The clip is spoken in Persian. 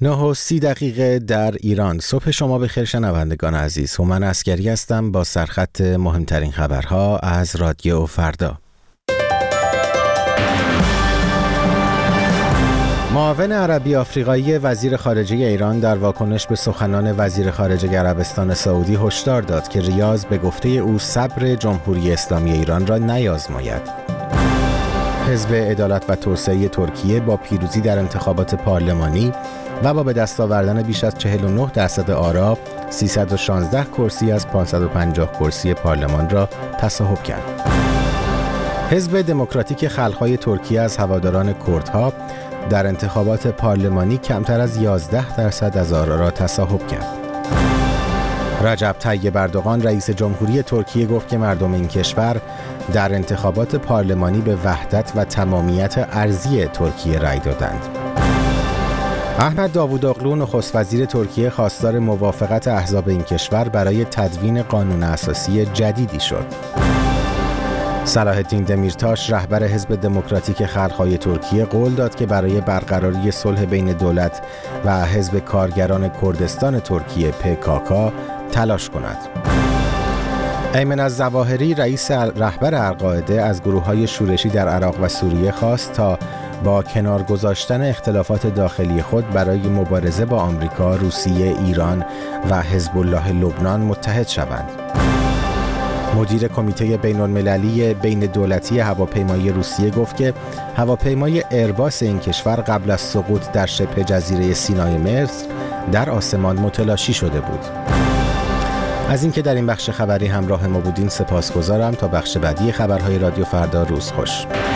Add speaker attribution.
Speaker 1: 9:30 در ایران. صبح شما بخیر شنوندگان عزیز. هومن عسگری هستم با سرخط مهمترین خبرها از رادیو فردا. معاون عربی آفریقایی وزیر خارجه ایران در واکنش به سخنان وزیر خارجه عربستان سعودی هشدار داد که ریاض به گفته او صبر جمهوری اسلامی ایران را نیازماید. حزب عدالت و توسعه ترکیه با پیروزی در انتخابات پارلمانی و با به دست آوردن بیش از 49% آرا 316 کرسی از 550 کرسی پارلمان را تصاحب کرد. حزب دموکراتیک خلق‌های ترکیه از هواداران کردها در انتخابات پارلمانی کمتر از 11% از آرا را تصاحب کرد. رجب طیب اردوغان رئیس جمهوری ترکیه گفت که مردم این کشور در انتخابات پارلمانی به وحدت و تمامیت ارضی ترکیه رأی دادند. احمد داوودوغلو نخست وزیر ترکیه خواستار موافقت احزاب این کشور برای تدوین قانون اساسی جدیدی شد. صلاح الدین دمیرتاش رهبر حزب دموکراتیک خلق‌های ترکیه قول داد که برای برقراری صلح بین دولت و حزب کارگران کردستان ترکیه PKK تلاش کند. ایمن الظواهری رئیس رهبر القاعده از گروه‌های شورشی در عراق و سوریه خواست تا با کنار گذاشتن اختلافات داخلی خود برای مبارزه با آمریکا، روسیه، ایران و حزب الله لبنان متحد شوند. مدیر کمیته بین‌المللی بین دولتی هواپیمایی روسیه گفت که هواپیمای ایرباس این کشور قبل از سقوط در شبه جزیره سینای مصر در آسمان متلاشی شده بود. از اینکه در این بخش خبری همراه ما بودین سپاسگزارم. تا بخش بعدی خبرهای رادیو فردا، روز خوش.